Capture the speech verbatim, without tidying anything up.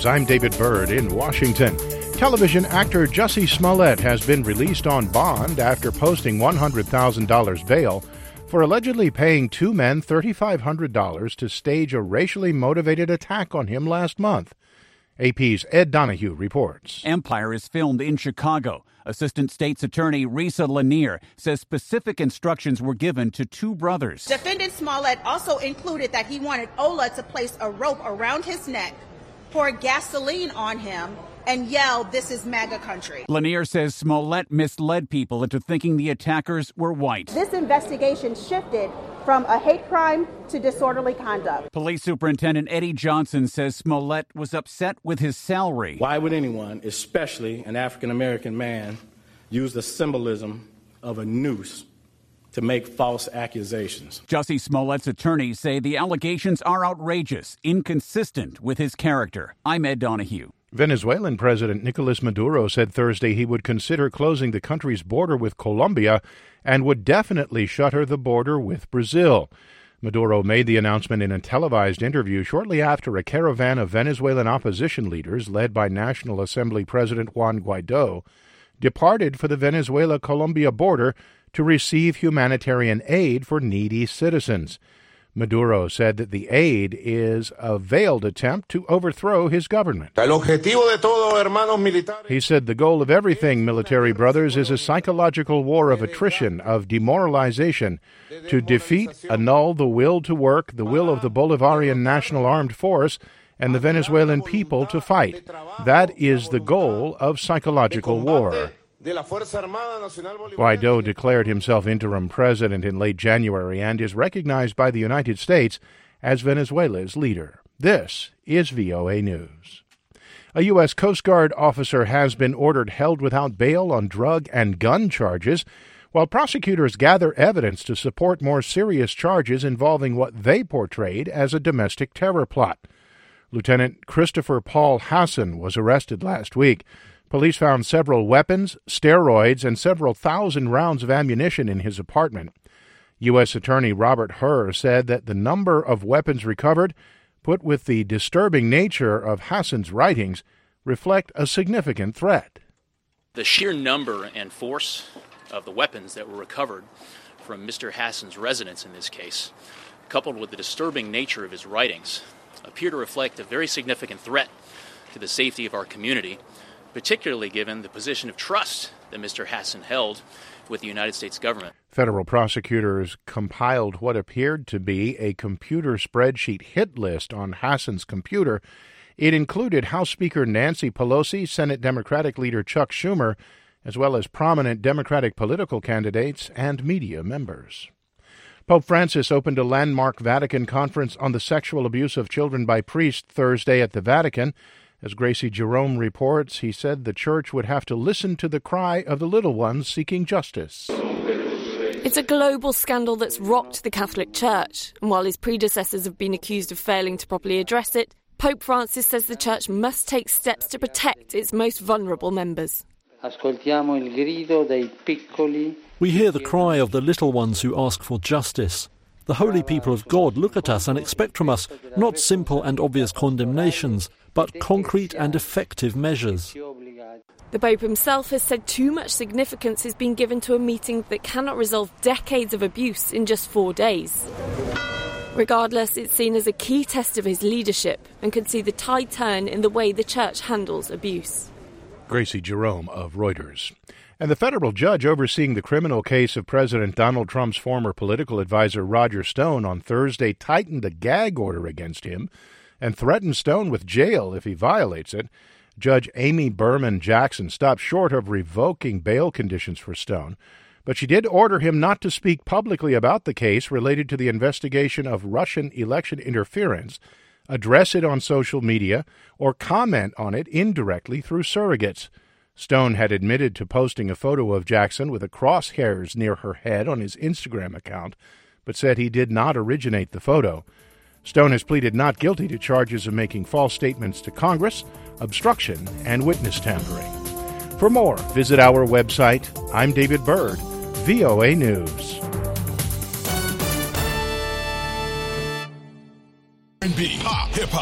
News. I'm David Byrd in Washington. Television actor Jussie Smollett has been released on bond after posting one hundred thousand dollars bail for allegedly paying two men three thousand five hundred dollars to stage a racially motivated attack on him last month. A P's Ed Donahue reports. Empire is filmed in Chicago. Assistant State's Attorney Risa Lanier says specific instructions were given to two brothers. Defendant Smollett also included that he wanted Ola to place a rope around his neck, pour gasoline on him, and yell, "This is MAGA country." Lanier says Smollett misled people into thinking the attackers were white. This investigation shifted from a hate crime to disorderly conduct. Police Superintendent Eddie Johnson says Smollett was upset with his salary. Why would anyone, especially an African-American man, use the symbolism of a noose to make false accusations? Jussie Smollett's attorneys say the allegations are outrageous, inconsistent with his character. I'm Ed Donahue. Venezuelan President Nicolas Maduro said Thursday he would consider closing the country's border with Colombia and would definitely shutter the border with Brazil. Maduro made the announcement in a televised interview shortly after a caravan of Venezuelan opposition leaders, led by National Assembly President Juan Guaido, departed for the Venezuela-Colombia border to receive humanitarian aid for needy citizens. Maduro said that the aid is a veiled attempt to overthrow his government. He said the goal of everything, military brothers, is a psychological war of attrition, of demoralization, to defeat, annul the will to work, the will of the Bolivarian National Armed Force, and the Venezuelan people to fight. That is the goal of psychological war. Guaido declared himself interim president in late January and is recognized by the United States as Venezuela's leader. This is V O A News. A U S Coast Guard officer has been ordered held without bail on drug and gun charges, while prosecutors gather evidence to support more serious charges involving what they portrayed as a domestic terror plot. Lieutenant Christopher Paul Hassan was arrested last week. Police found several weapons, steroids, and several thousand rounds of ammunition in his apartment. U S Attorney Robert Hur said that the number of weapons recovered, put with the disturbing nature of Hassan's writings, reflect a significant threat. The sheer number and force of the weapons that were recovered from Mister Hassan's residence in this case, coupled with the disturbing nature of his writings, appear to reflect a very significant threat to the safety of our community, particularly given the position of trust that Mister Hassan held with the United States government. Federal prosecutors compiled what appeared to be a computer spreadsheet hit list on Hassan's computer. It included House Speaker Nancy Pelosi, Senate Democratic leader Chuck Schumer, as well as prominent Democratic political candidates and media members. Pope Francis opened a landmark Vatican conference on the sexual abuse of children by priests Thursday at the Vatican. As Gracie Jerome reports, he said the church would have to listen to the cry of the little ones seeking justice. It's a global scandal that's rocked the Catholic Church, and while his predecessors have been accused of failing to properly address it, Pope Francis says the Church must take steps to protect its most vulnerable members. We hear the cry of the little ones who ask for justice. The holy people of God look at us and expect from us not simple and obvious condemnations, but concrete and effective measures. The Pope himself has said too much significance has been given to a meeting that cannot resolve decades of abuse in just four days. Regardless, it's seen as a key test of his leadership and could see the tide turn in the way the Church handles abuse. Gracie Jerome of Reuters. And the federal judge overseeing the criminal case of President Donald Trump's former political advisor Roger Stone on Thursday tightened a gag order against him and threatened Stone with jail if he violates it. Judge Amy Berman Jackson stopped short of revoking bail conditions for Stone, but she did order him not to speak publicly about the case related to the investigation of Russian election interference, address it on social media, or comment on it indirectly through surrogates. Stone had admitted to posting a photo of Jackson with a crosshairs near her head on his Instagram account, but said he did not originate the photo. Stone has pleaded not guilty to charges of making false statements to Congress, obstruction, and witness tampering. For more, visit our website. I'm David Byrd, V O A News. R and B, pop, hip-hop.